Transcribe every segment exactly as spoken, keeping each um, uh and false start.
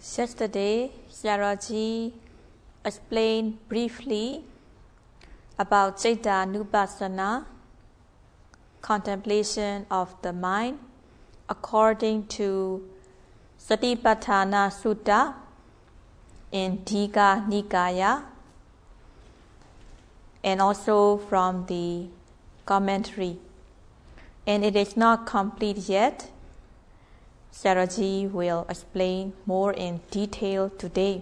Yesterday, Sayadaw explained briefly about Citta-nupassana, contemplation of the mind, according to Satipatthana Sutta in Digha Nikaya, and also from the commentary. And it is not complete yet. Sayadaw will explain more in detail today.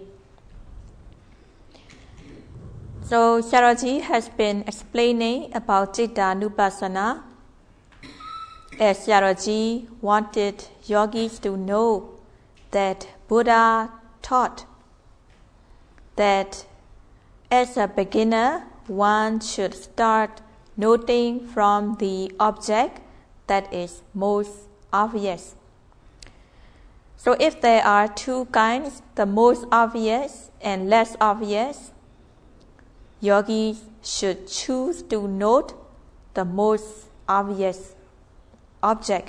So Sayadaw has been explaining about Citta-nupassana as Sayadaw wanted yogis to know that Buddha taught that as a beginner one should start noting from the object that is most obvious. So if there are two kinds, the most obvious and less obvious, yogis should choose to note the most obvious object.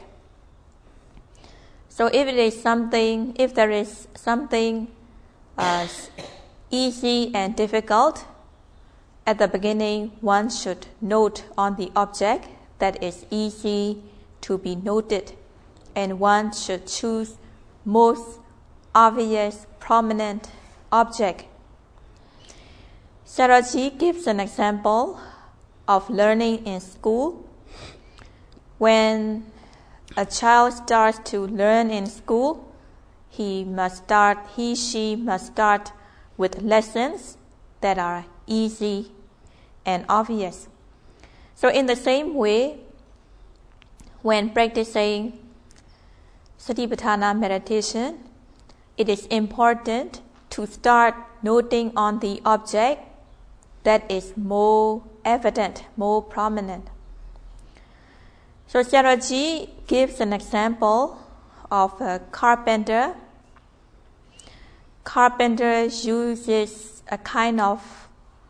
So if it is something, if there is something uh, easy and difficult, at the beginning one should note on the object that is easy to be noted, and one should choose most obvious, prominent object. Sayadaw gives an example of learning in school. When a child starts to learn in school, he must start, he, she must start with lessons that are easy and obvious. So in the same way, when practicing Satipatthana meditation, it is important to start noting on the object that is more evident, more prominent. So Sayadaw gives an example of a carpenter. Carpenter uses a kind of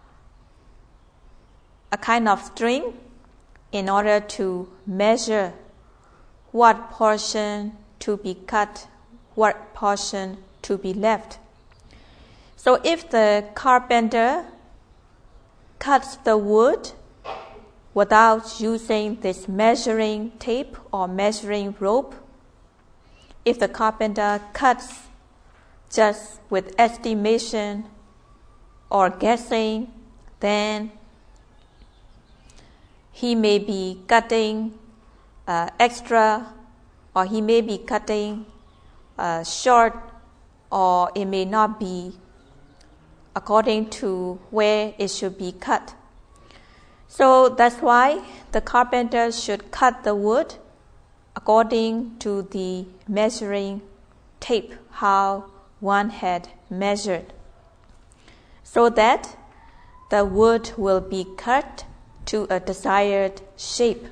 a kind of string in order to measure what portion to be cut, what portion to be left. So if the carpenter cuts the wood without using this measuring tape or measuring rope, if the carpenter cuts just with estimation or guessing, then he may be cutting uh, extra, or he may be cutting uh, short, or it may not be according to where it should be cut. So that's why the carpenter should cut the wood according to the measuring tape, how one had measured, so that the wood will be cut to a desired shape.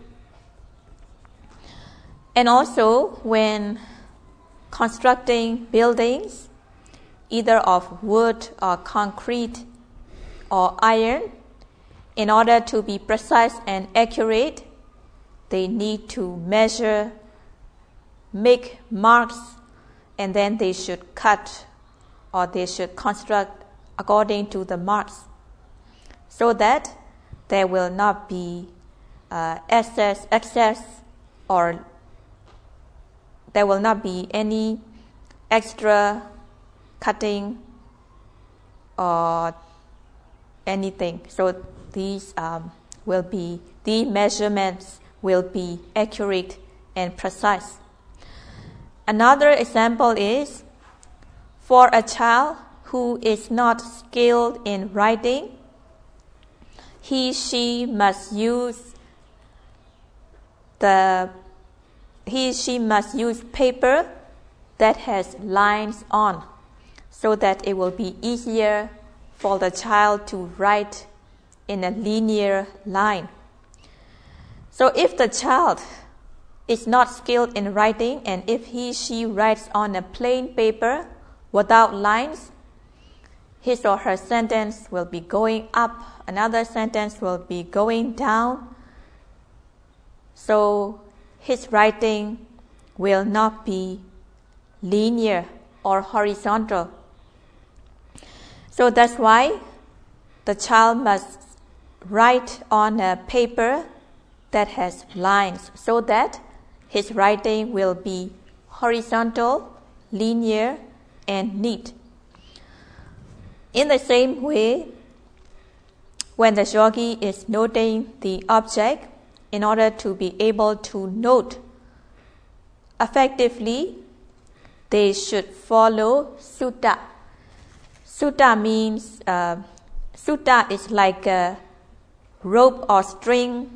And also when constructing buildings, either of wood or concrete or iron, in order to be precise and accurate, they need to measure, make marks, and then they should cut or they should construct according to the marks, so that there will not be uh, excess, excess or there will not be any extra cutting or anything. So these um, will be, the measurements will be accurate and precise. Another example is for a child who is not skilled in writing, he, she must use the he, she must use paper that has lines on, so that it will be easier for the child to write in a linear line. So if the child is not skilled in writing, and if he, she writes on a plain paper without lines, his or her sentence will be going up, another sentence will be going down. So his writing will not be linear, or horizontal. So that's why the child must write on a paper that has lines so that his writing will be horizontal, linear, and neat. In the same way, when the yogi is noting the object, in order to be able to note effectively, they should follow sutta. Sutta means, uh, sutta is like a rope or string,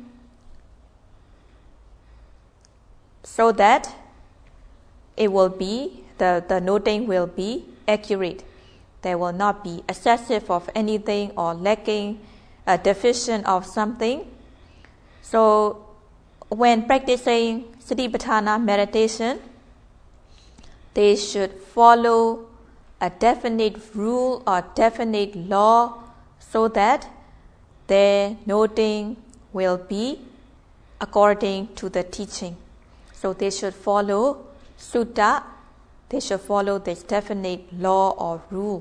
so that it will be, the, the noting will be accurate. There will not be excessive of anything or lacking, a deficient of something. So when practicing Satipatthana meditation, they should follow a definite rule or definite law so that their noting will be according to the teaching. So they should follow sutta, they should follow this definite law or rule.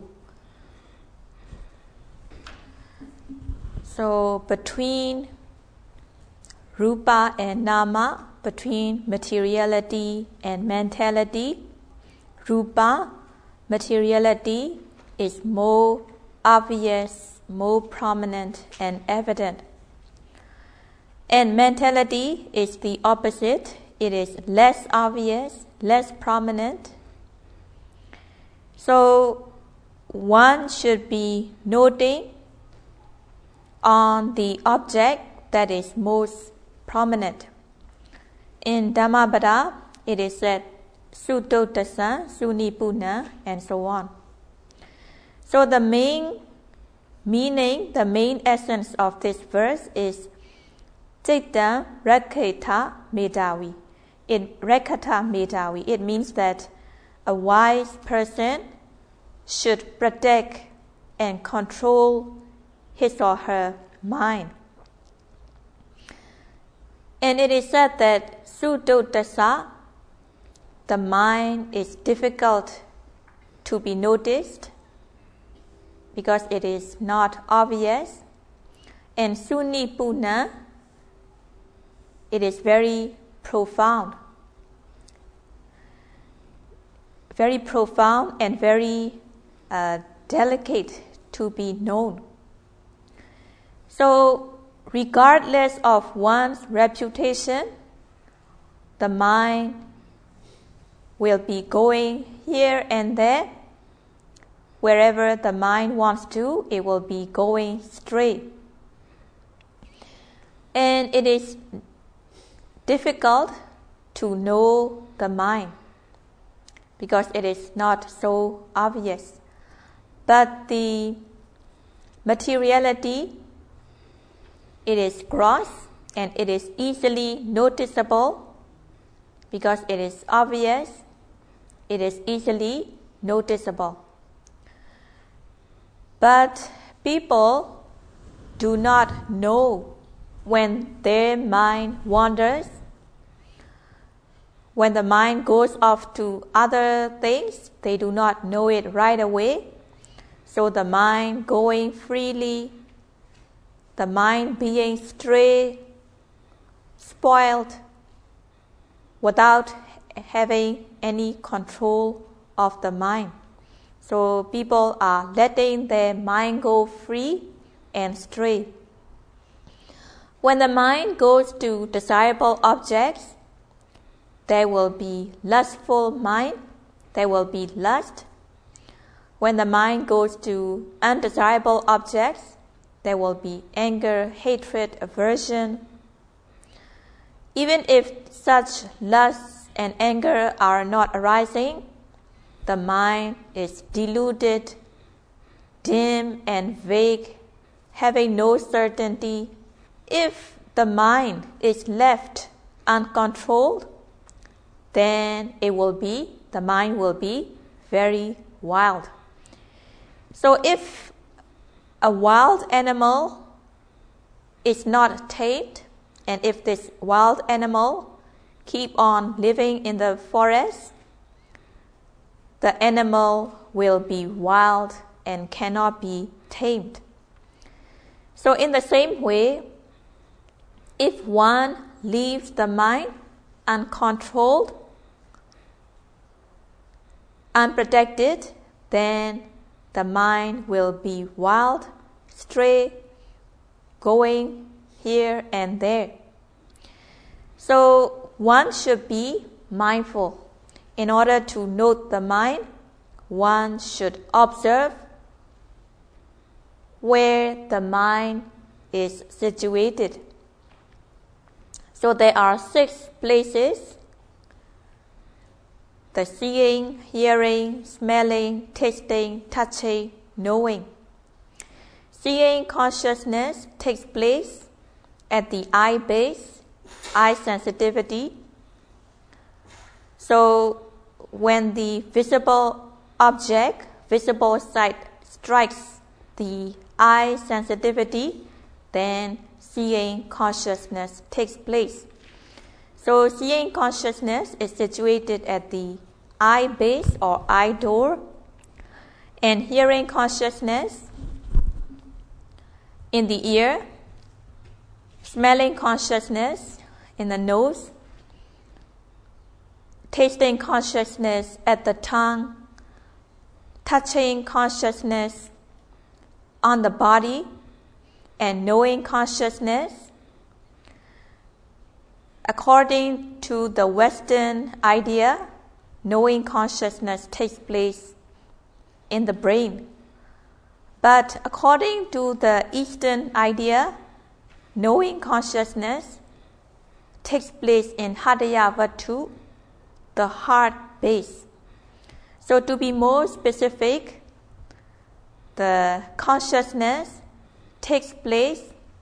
So between rupa and nama, between materiality and mentality, rupa, materiality, is more obvious, more prominent and evident. And mentality is the opposite. It is less obvious, less prominent. So one should be noting on the object that is most prominent. In Dhammapada, it is said Suttotassa, Sunipuna, and so on. So the main meaning, the main essence of this verse is Citta Rakkheta Medavi. It Rakkheta Medavi. It means that a wise person should protect and control his or her mind. And it is said that Suttotassa, the mind is difficult to be noticed because it is not obvious. And Sunipuna, it is very profound. Very profound and very uh, delicate to be known. So, regardless of one's reputation, the mind will be going here and there. Wherever the mind wants to, it will be going straight. And it is difficult to know the mind because it is not so obvious. But the materiality, it is gross and it is easily noticeable because it is obvious, it is easily noticeable. But people do not know when their mind wanders, when the mind goes off to other things, they do not know it right away. So the mind going freely, the mind being stray, spoiled, without having any control of the mind. So people are letting their mind go free and stray. When the mind goes to desirable objects, there will be lustful mind, there will be lust. When the mind goes to undesirable objects, there will be anger, hatred, aversion. Even if such lust and anger are not arising, the mind is deluded, dim and vague, having no certainty. If the mind is left uncontrolled, then it will be, the mind will be very wild. So if a wild animal is not tamed, and if this wild animal keep on living in the forest, the animal will be wild and cannot be tamed. So in the same way, if one leaves the mind uncontrolled, unprotected, then the mind will be wild, stray, going here and there. So one should be mindful. In order to note the mind, one should observe where the mind is situated. So there are six places: the seeing, hearing, smelling, tasting, touching, knowing. Seeing consciousness takes place at the eye base, eye sensitivity. So when the visible object, visible sight strikes the eye sensitivity, then seeing consciousness takes place. So seeing consciousness is situated at the eye base or eye door, and hearing consciousness in the ear, smelling consciousness in the nose, tasting consciousness at the tongue, touching consciousness on the body, and knowing consciousness. According to the Western idea, knowing consciousness takes place in the brain. But according to the Eastern idea, knowing consciousness takes place in Hadaya Vatu, the heart base. So to be more specific, the consciousness takes place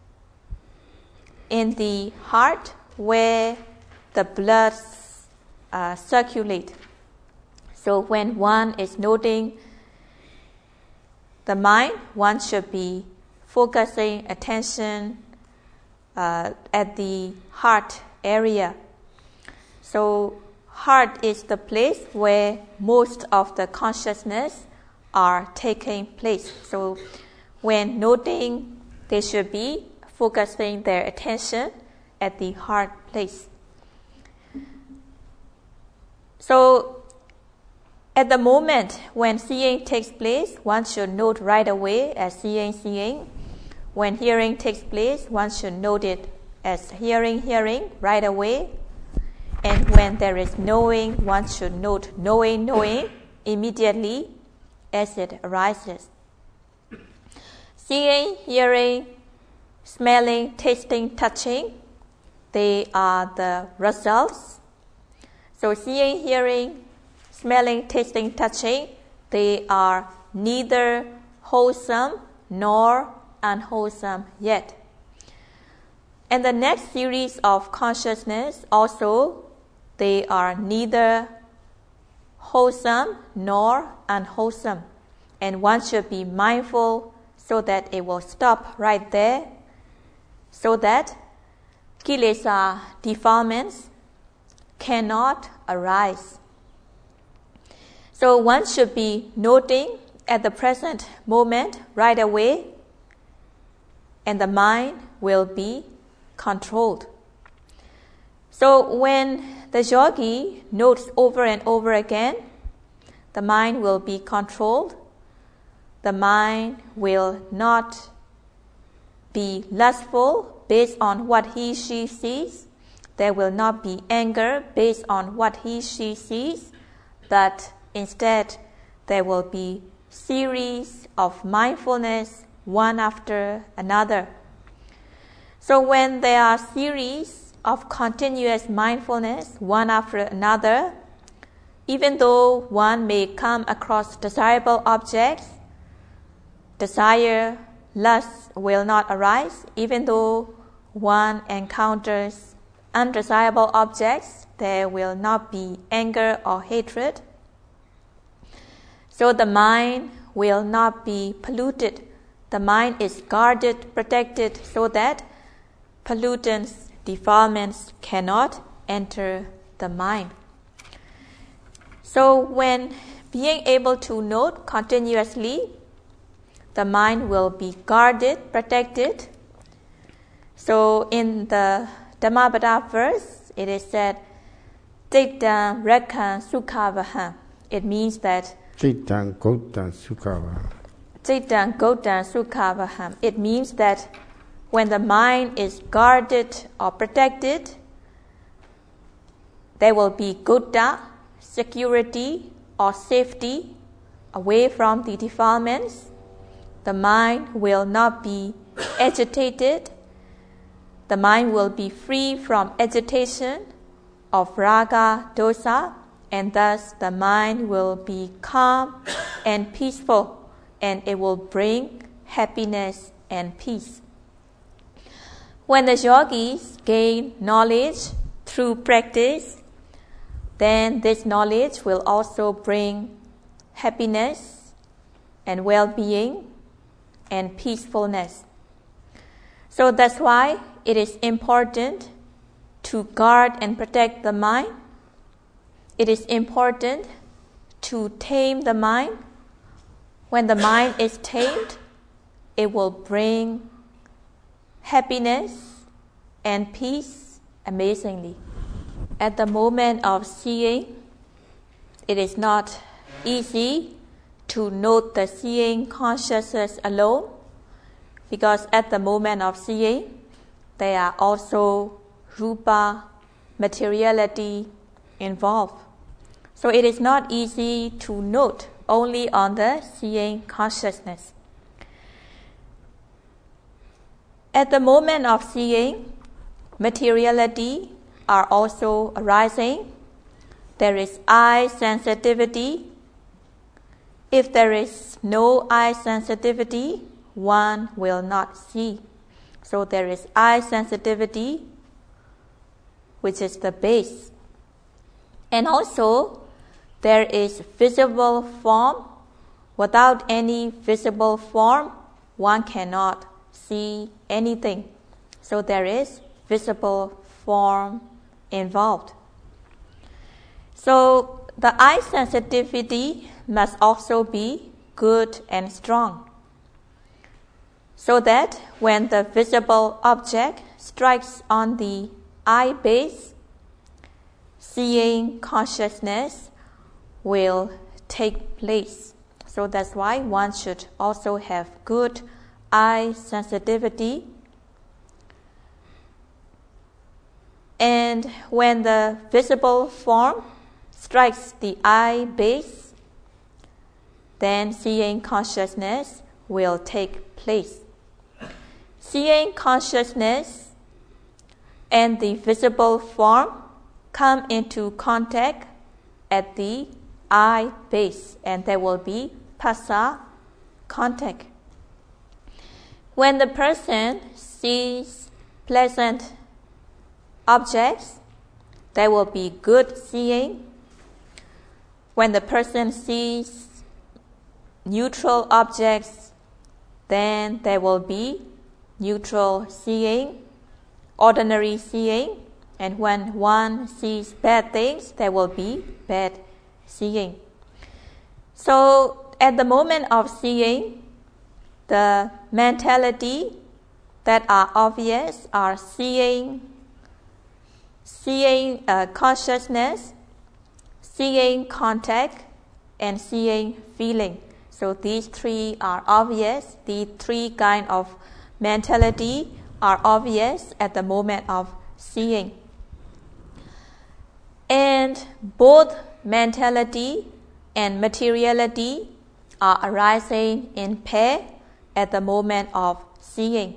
in the heart where the blood uh, circulates. So when one is noting the mind, one should be focusing attention uh, at the heart area. So heart is the place where most of the consciousness are taking place. So when noting, they should be focusing their attention at the heart place. So at the moment when seeing takes place, one should note right away as seeing, seeing. When hearing takes place, one should note it as hearing, hearing right away. And when there is knowing, one should note knowing, knowing immediately as it arises. Seeing, hearing, smelling, tasting, touching, they are the results. So seeing, hearing, smelling, tasting, touching, they are neither wholesome nor unwholesome yet. And the next series of consciousness also, they are neither wholesome nor unwholesome. And one should be mindful so that it will stop right there, so that kilesa defilements cannot arise. So one should be noting at the present moment right away, and the mind will be controlled. So when the yogi notes over and over again, the mind will be controlled. The mind will not be lustful based on what he, she sees. There will not be anger based on what he, she sees, but instead there will be series of mindfulness one after another. So when there are series of continuous mindfulness one after another, even though one may come across desirable objects, desire, lust will not arise. Even though one encounters undesirable objects, there will not be anger or hatred. So the mind will not be polluted. The mind is guarded, protected, so that pollutants, defilements cannot enter the mind. So when being able to note continuously, the mind will be guarded, protected. So in the Dhammapada verse, it is said, Citta Rakha Sukhavaham. It means that Citta Gauta Sukhavaham. Citta Gauta Sukhavaham. It means that when the mind is guarded or protected, there will be Gauta, security or safety away from the defilements. The mind will not be agitated. The mind will be free from agitation of raga, dosa, and thus the mind will be calm and peaceful, and it will bring happiness and peace. When the yogis gain knowledge through practice, then this knowledge will also bring happiness and well-being and peacefulness. So that's why it is important to guard and protect the mind. It is important to tame the mind. When the mind is tamed, it will bring happiness and peace amazingly. At the moment of seeing, it is not easy to note the seeing consciousness alone, because at the moment of seeing, there are also rupa, materiality involved. So it is not easy to note only on the seeing consciousness. At the moment of seeing, materiality are also arising. There is eye sensitivity. If there is no eye sensitivity, one will not see. So there is eye sensitivity, which is the base. And also, there is visible form. Without any visible form, one cannot see anything. So there is visible form involved. So the eye sensitivity must also be good and strong, so that when the visible object strikes on the eye base, seeing consciousness will take place. So that's why one should also have good eye sensitivity. And when the visible form strikes the eye base, then seeing consciousness will take place. Seeing consciousness and the visible form come into contact at the eye base, and there will be phassa contact. When the person sees pleasant objects, there will be good seeing. When the person sees neutral objects, then there will be neutral seeing, ordinary seeing. And when one sees bad things, there will be bad seeing. So at the moment of seeing, the mentality that are obvious are seeing, seeing uh, consciousness, seeing contact, and seeing feeling. So these three are obvious. The three kind of mentality are obvious at the moment of seeing. And both mentality and materiality are arising in pair at the moment of seeing.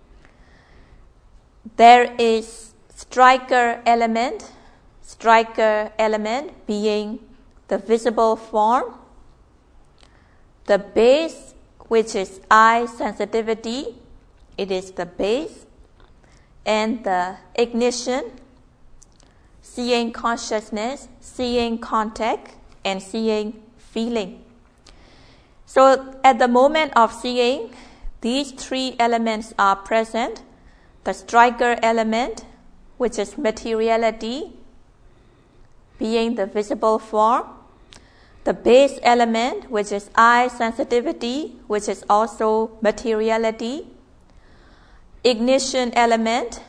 There is striker element, striker element being the visible form, the base, which is eye sensitivity, it is the base, and the ignition, seeing consciousness, seeing contact, and seeing feeling. So at the moment of seeing, these three elements are present. The striker element, which is materiality, being the visible form, the base element, which is eye sensitivity, which is also materiality, ignition element,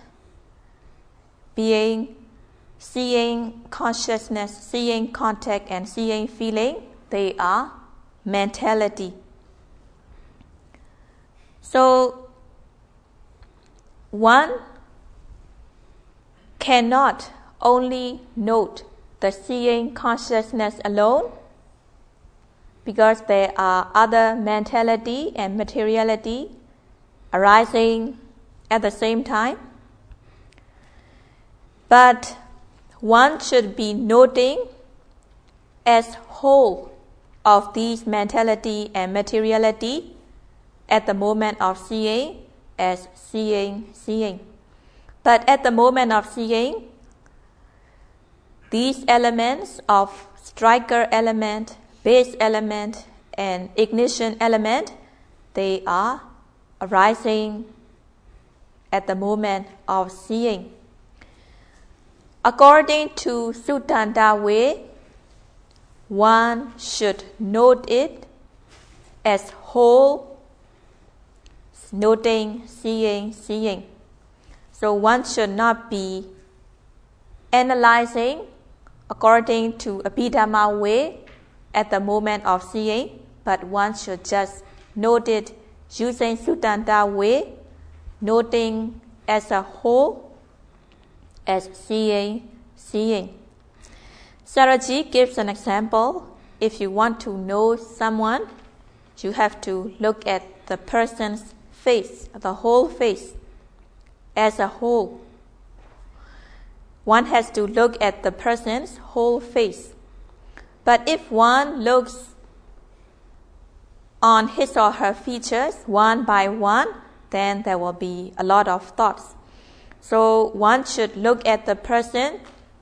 being seeing consciousness, seeing contact, and seeing feeling, they are mentality. So, one cannot only note the seeing consciousness alone, because there are other mentality and materiality arising at the same time. But one should be noting as whole of these mentality and materiality at the moment of seeing as seeing, seeing. But at the moment of seeing, these elements of striker element, base element, and ignition element, they are arising at the moment of seeing. According to Suttanta way, one should note it as whole, noting, seeing, seeing. So one should not be analyzing according to Abhidhamma way at the moment of seeing, but one should just note it using Suttanta way, noting as a whole, as seeing, seeing. Sayadaw gives an example. If you want to know someone, you have to look at the person's face, the whole face, as a whole. One has to look at the person's whole face. But if one looks on his or her features one by one, then there will be a lot of thoughts. So one should look at the person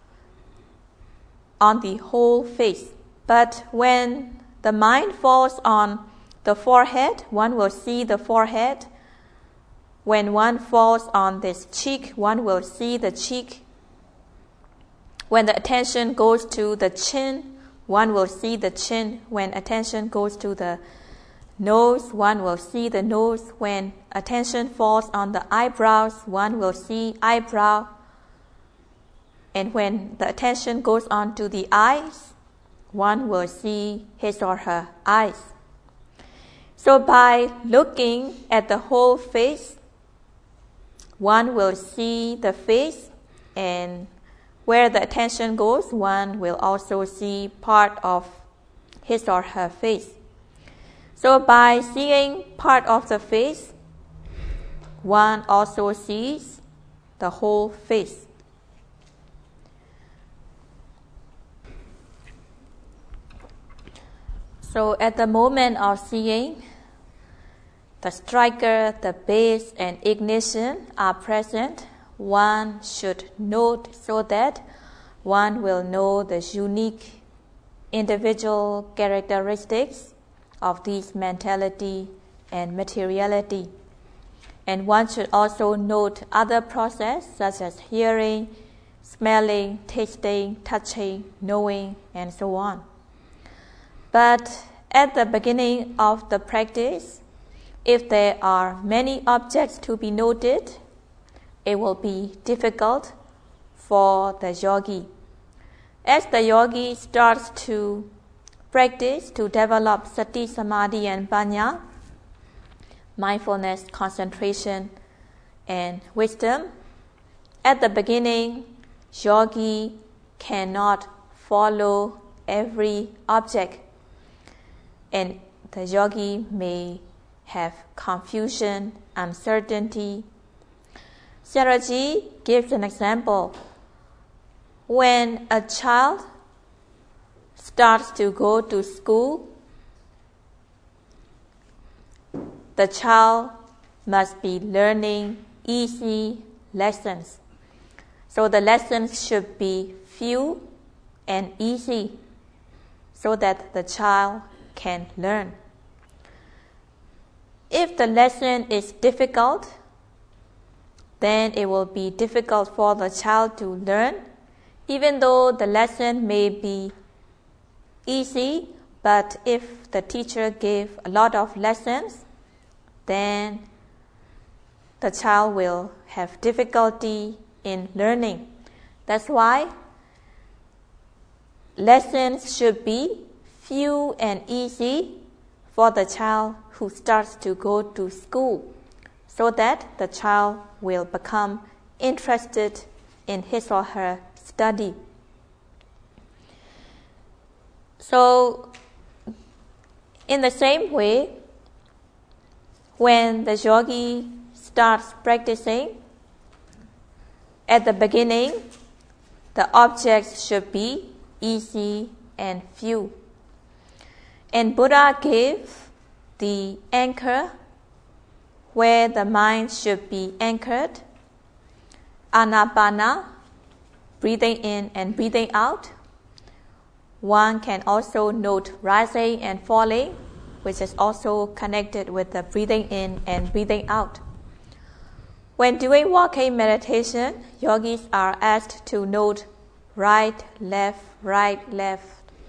on the whole face. But when the mind falls on the forehead, one will see the forehead. When one falls on this cheek, one will see the cheek. When the attention goes to the chin, one will see the chin. When attention goes to the nose, one will see the nose. When attention falls on the eyebrows, one will see eyebrow. And when the attention goes on to the eyes, one will see his or her eyes. So by looking at the whole face, one will see the face, and where the attention goes, one will also see part of his or her face. So by seeing part of the face, one also sees the whole face. So at the moment of seeing, the striker, the base, and ignition are present. One should note so that one will know the unique individual characteristics of these mentality and materiality. And one should also note other processes such as hearing, smelling, tasting, touching, knowing, and so on. But at the beginning of the practice, if there are many objects to be noted, it will be difficult for the yogi. As the yogi starts to practice to develop sati, samadhi, and panya, mindfulness, concentration, and wisdom, at the beginning, yogi cannot follow every object, and the yogi may have confusion, uncertainty. Sayadaw gives an example. When a child starts to go to school, the child must be learning easy lessons. So the lessons should be few and easy so that the child can learn. If the lesson is difficult, then it will be difficult for the child to learn. Even though the lesson may be easy, But if the teacher gave a lot of lessons, then the child will have difficulty in learning. That's why lessons should be few and easy for the child who starts to go to school, so that the child will become interested in his or her study. So, in the same way, when the yogi starts practicing, at the beginning, the objects should be easy and few. And Buddha gave the anchor where the mind should be anchored, Anapana, breathing in and breathing out. One can also note rising and falling, which is also connected with the breathing in and breathing out. When doing walking meditation, yogis are asked to note right, left, right, left.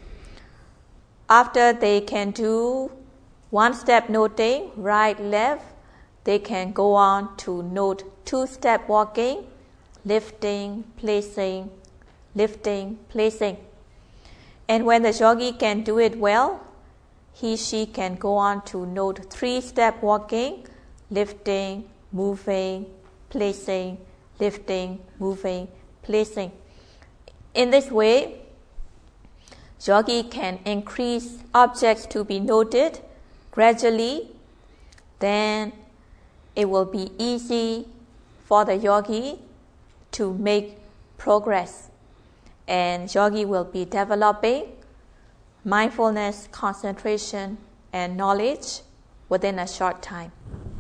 After they can do one-step noting, right, left, they can go on to note two-step walking, lifting, placing, lifting, placing. And when the yogi can do it well, he, she can go on to note three-step walking, lifting, moving, placing, lifting, moving, placing. In this way, yogi can increase objects to be noted gradually. Then it will be easy for the yogi to make progress. And yogi will be developing mindfulness, concentration, and knowledge within a short time.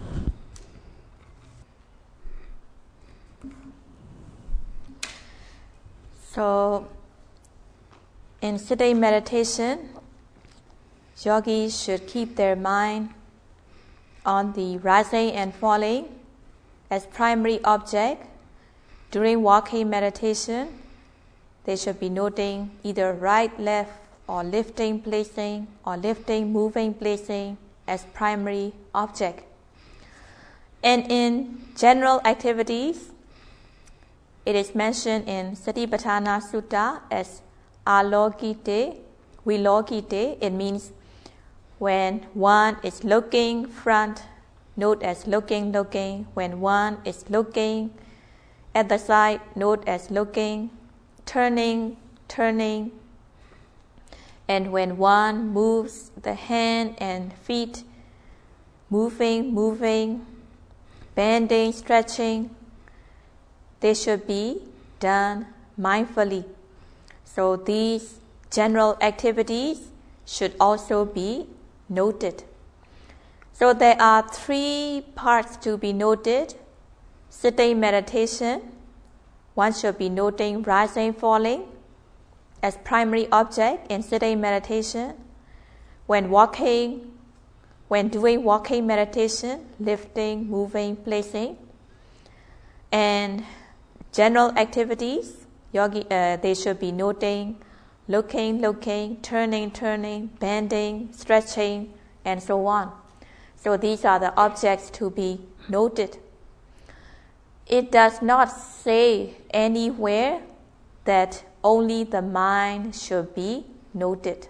So, in sitting meditation, yogis should keep their mind on the rising and falling as primary object. During walking meditation, they should be noting either right, left, or lifting, placing, or lifting, moving, placing as primary object. And in general activities, it is mentioned in Satipatthana Sutta as alokite, vilokite. It means when one is looking front, note as looking, looking. When one is looking at the side, note as looking, turning, turning. And when one moves the hand and feet, moving, moving, bending, stretching, they should be done mindfully. So these general activities should also be noted. So there are three parts to be noted. Sitting meditation, one should be noting rising, falling as primary object in sitting meditation. When walking, when doing walking meditation, lifting, moving, placing. And general activities, yogi, uh, they should be noting looking, looking, turning, turning, bending, stretching, and so on. So these are the objects to be noted. It does not say anywhere that only the mind should be noted.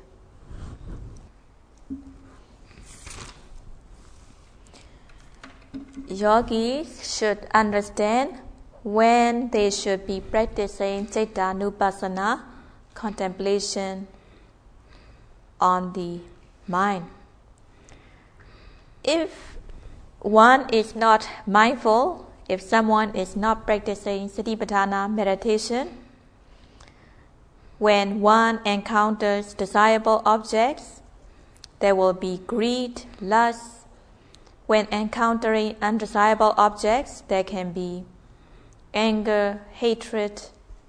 Yogis should understand when they should be practicing Cittanupassana, contemplation on the mind. If one is not mindful, if someone is not practicing Satipatthana meditation, when one encounters desirable objects, there will be greed, lust. When encountering undesirable objects, there can be anger, hatred,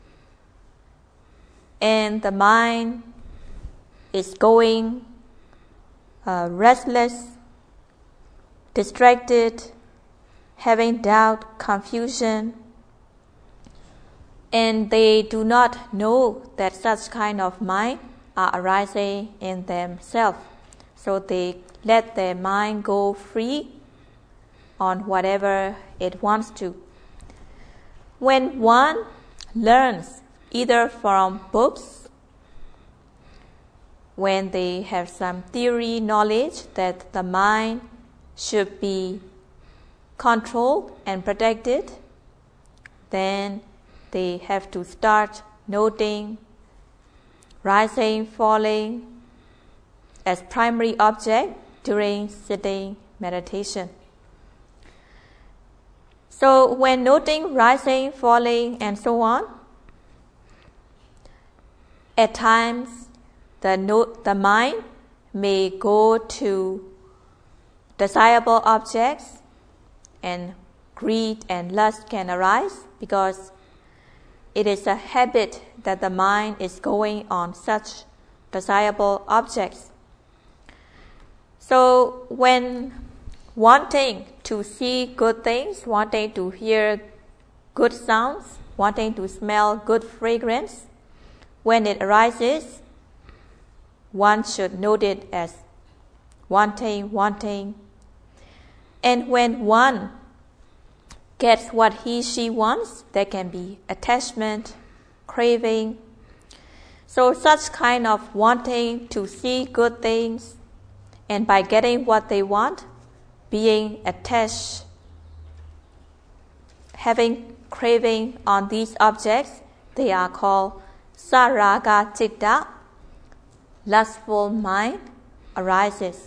and the mind is going uh, restless, distracted, having doubt, confusion, and they do not know that such kind of mind are arising in themselves. So they let their mind go free on whatever it wants to. When one learns either from books, when they have some theory knowledge that the mind should be controlled and protected, then they have to start noting rising, falling as primary object during sitting meditation. So when noting rising, falling, and so on, at times the, note, the mind may go to desirable objects and greed and lust can arise because it is a habit that the mind is going on such desirable objects. So when wanting to see good things, wanting to hear good sounds, wanting to smell good fragrance, when it arises, one should note it as wanting, wanting. And when one gets what he, she wants, there can be attachment, craving. So such kind of wanting to see good things, and by getting what they want, being attached, having craving on these objects, they are called saraga citta, lustful mind arises.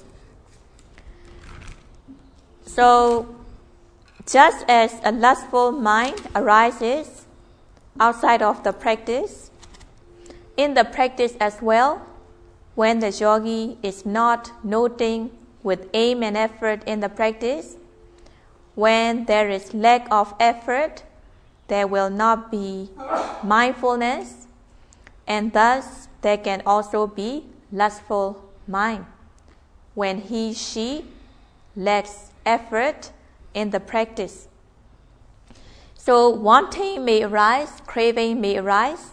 So just as a lustful mind arises outside of the practice, in the practice as well, when the yogi is not noting with aim and effort in the practice, when there is lack of effort, there will not be mindfulness, and thus there can also be lustful mind when he, she lacks effort in the practice. So wanting may arise, craving may arise,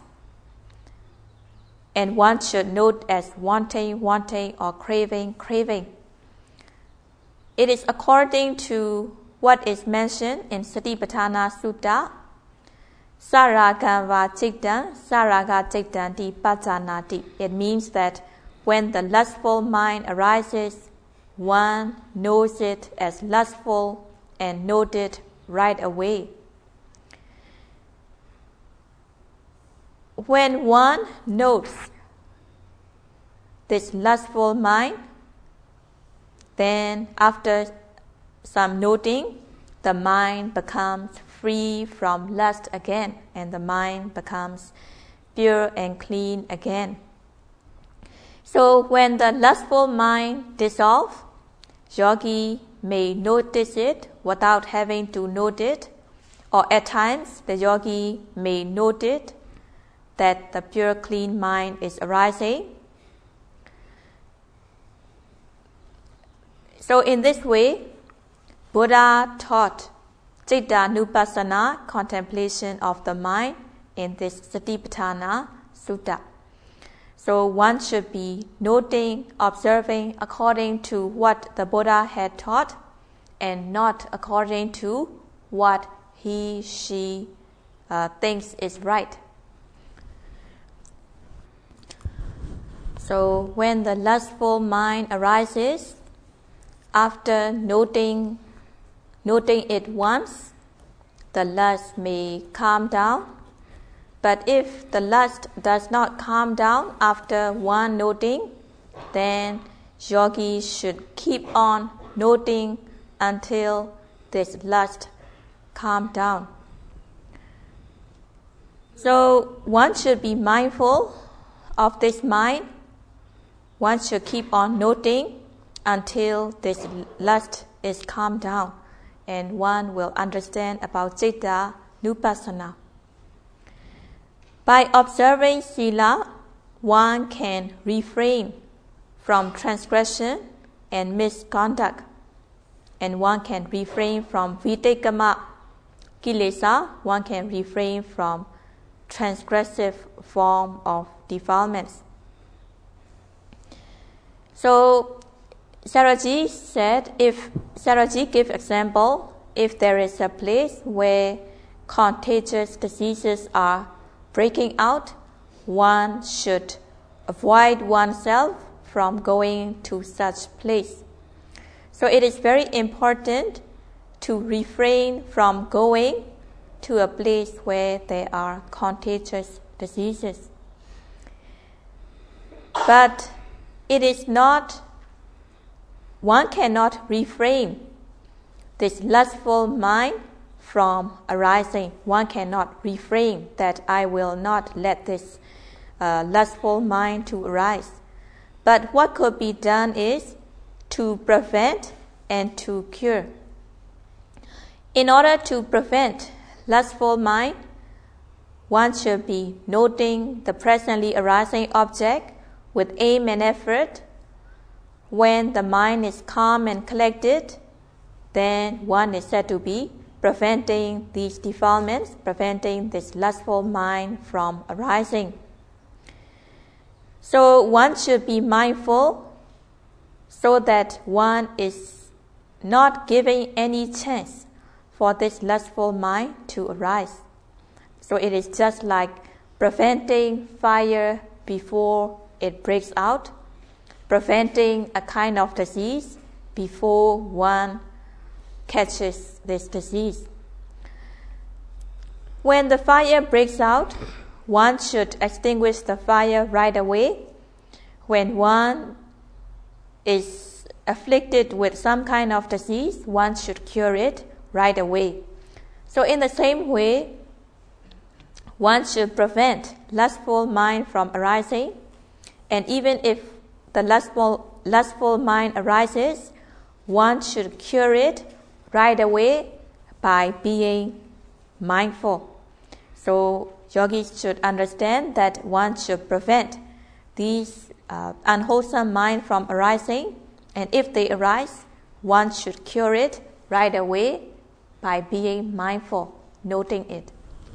and one should note as wanting, wanting, or craving, craving. It is according to what is mentioned in Satipatthana Sutta, Saragam va cittam, saraga cittanti pajanati. It means that when the lustful mind arises, one knows it as lustful and note it right away. When one notes this lustful mind, then after some noting, the mind becomes free from lust again, and the mind becomes pure and clean again. So when the lustful mind dissolves, yogi may notice it without having to note it, or at times the yogi may note it that the pure clean mind is arising. So in this way, Buddha taught Citta-nupassana, contemplation of the mind, in this Satipatthana Sutta. So one should be noting, observing according to what the Buddha had taught, and not according to what he, she uh, thinks is right. So when the lustful mind arises, after noting, noting it once, the lust may calm down. But if the lust does not calm down after one noting, then yogi should keep on noting until this lust calm down. So one should be mindful of this mind. One should keep on noting until this lust is calmed down, and one will understand about Citta-nupassana. By observing Sila, one can refrain from transgression and misconduct, and one can refrain from Vitekama Kilesa, one can refrain from transgressive form of defilements. So Saraji said, if Saraji give example, if there is a place where contagious diseases are breaking out, one should avoid oneself from going to such place. So it is very important to refrain from going to a place where there are contagious diseases. But it is not, one cannot refrain this lustful mind from arising. One cannot refrain that I will not let this uh, lustful mind to arise. But what could be done is to prevent and to cure. In order to prevent lustful mind, one should be noting the presently arising object with aim and effort. When the mind is calm and collected, then one is said to be preventing these defilements, preventing this lustful mind from arising. So one should be mindful so that one is not giving any chance for this lustful mind to arise. So it is just like preventing fire before it breaks out, preventing a kind of disease before one catches this disease. When the fire breaks out, one should extinguish the fire right away. When one is afflicted with some kind of disease, one should cure it right away. So in the same way, one should prevent lustful mind from arising, and even if the lustful, lustful mind arises, one should cure it right away by being mindful. So yogis should understand that one should prevent these uh, unwholesome mind from arising, and if they arise, one should cure it right away by being mindful, noting it.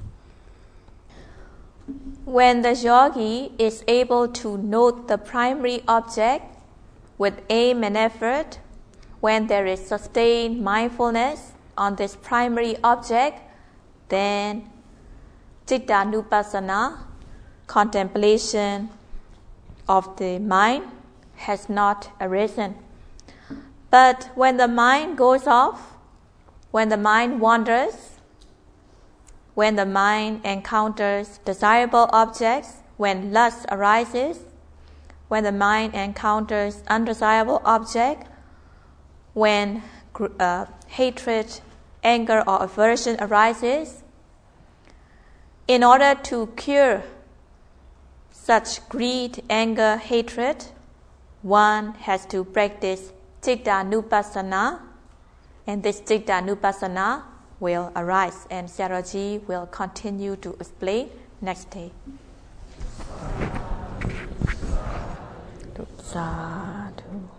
When the yogi is able to note the primary object with aim and effort, when there is sustained mindfulness on this primary object, then Citta-nupassana, contemplation of the mind, has not arisen. But when the mind goes off, when the mind wanders, when the mind encounters desirable objects, when lust arises, when the mind encounters undesirable objects, when uh, hatred, anger, or aversion arises, in order to cure such greed, anger, hatred, one has to practice Citta-nupassana, and this Citta-nupassana will arise, and Saraji will continue to explain next day. Sadhu.